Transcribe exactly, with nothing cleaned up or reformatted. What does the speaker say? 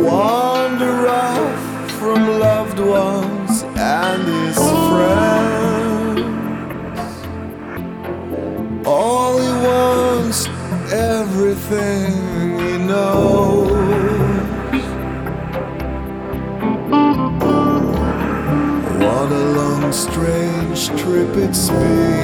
wander off from loved ones and his friends. All he wants, everything he knows. What a long, strange trip it's been.